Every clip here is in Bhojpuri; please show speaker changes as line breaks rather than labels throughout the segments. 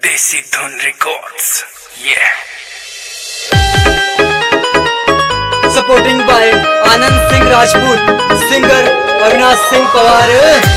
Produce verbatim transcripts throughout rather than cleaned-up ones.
देसी Dhun Records, yeah.
Supporting by Anand Singh Rajput, singer Avinash Singh Pawar.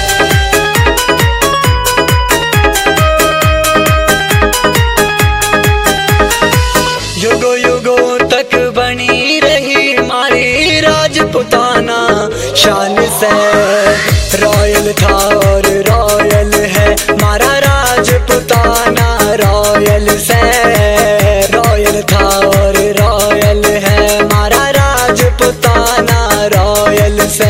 युगों युगों तक बनी रही हमारी राजपुताना, शान से रॉयल था और रॉयल है हमारा राजपुताना। रॉयल से रॉयल था और रॉयल है हमारा राजपुताना। रॉयल से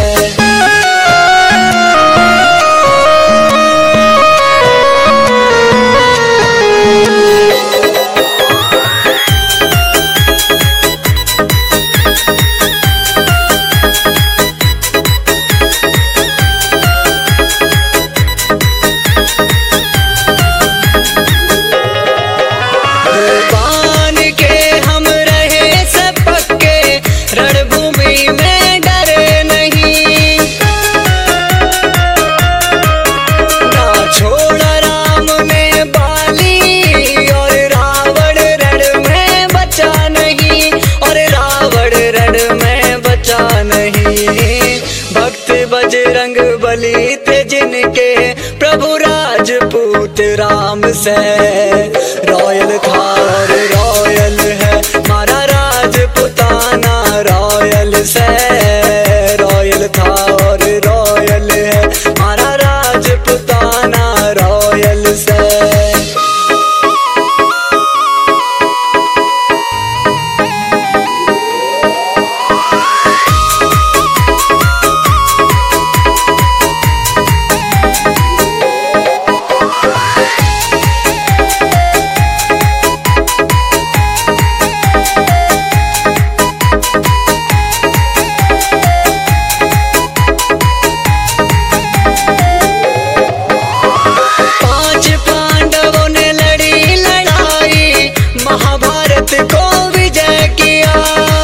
रणभूमि में डरे नहीं, ना छोड़ा राम ने बाली और रावण रण में बचा नहीं, और रावण रण में बचा नहीं। भक्त बजरंग बली थे जिनके प्रभु राजपूत राम से। रॉयल था और रॉयल है हमारा राजपुताना। रॉयल से रॉयल था और रॉयल है हमारा राजपुताना। रॉयल से को विजय किया।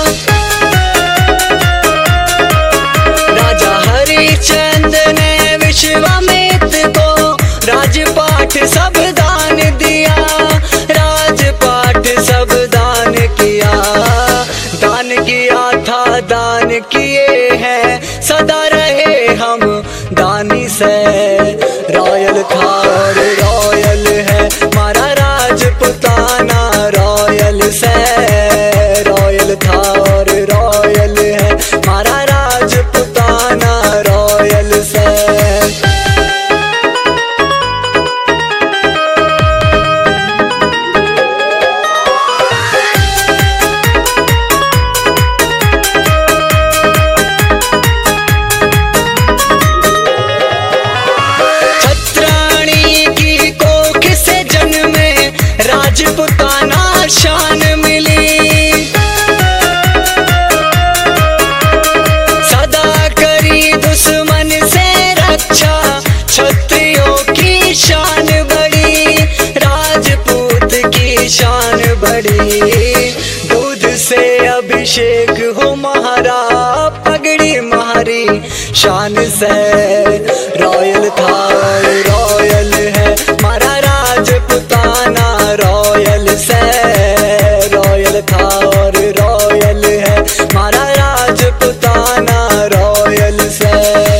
राजा हरिश्चंद्र ने विश्वामित्र को राजपाट सब दान दिया। राजपाट सब दान किया, दान किया था दान किए हैं, सदा रहे हम दानी से। रॉयल था और रॉयल है हमारा राजपुताना। रॉयल से रॉयल था और रॉयल है हमारा राजपुताना। रॉयल से छत्राणी की कोख से जन्मे राजपुताना शान मिली। सदा करी दुश्मन से रक्षा, क्षत्रियों की शान बड़ी, राजपूत की शान बड़ी। दूध से अभिषेक हो महारा, पगड़ी महारी शान से। रॉयल था रॉयल है हमारा राजपुताना। रॉयल से रॉयल था और रॉयल है हमारा राजपुताना। रॉयल से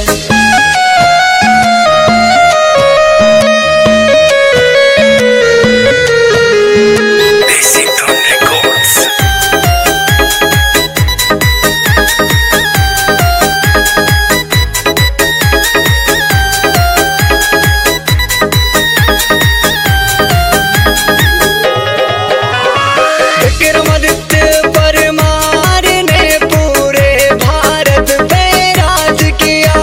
देसी धुन रिकॉर्ड्स।
विक्रमादित्य परमार ने पूरे भारत पे राज किया।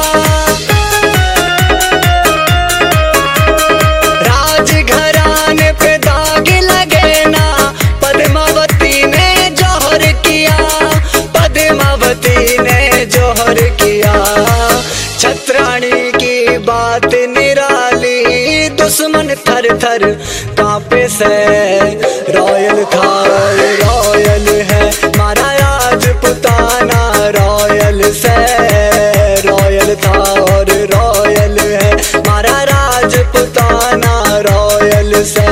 राजघराने पे दाग लगे ना, पद्मावती ने जौहर किया। पद्मावती ने जौहर किया। छत्राणी की बात निराली, दुश्मन थर थर कांपे से। रॉयल था रॉयल है हमारा राजपुताना। रॉयल से रॉयल था और रॉयल है हमारा राजपुताना। रॉयल
रॉयल से।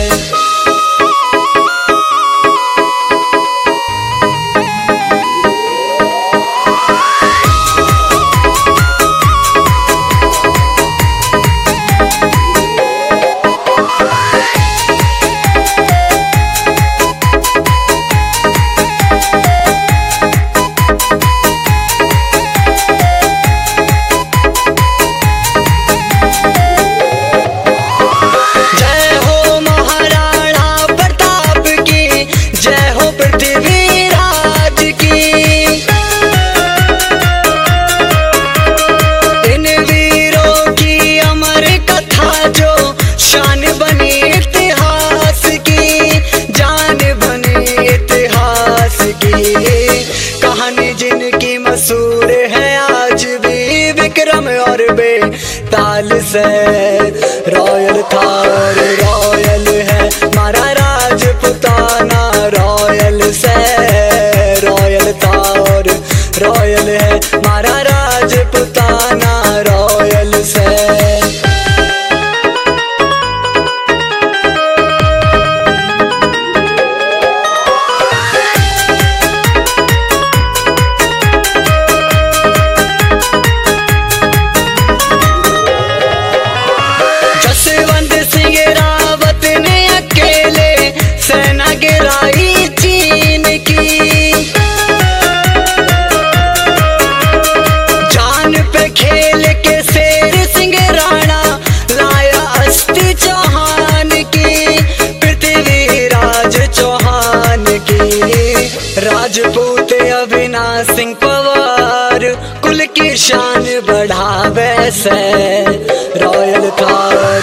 मशहूर है आज भी विक्रम और बेताल से। रॉयल था और रॉयल है मारा राजपुताना रॉयल से। रॉयल था और रॉयल है मारा राजपुताना रॉयल से। चीन की जान पे खेल के शेर सिंह राणा लाया अस्थि चौहान की। पृथ्वीराज चौहान की राजपूत अविनाश सिंह पवार कुल की शान बढ़ावे से। रॉयल था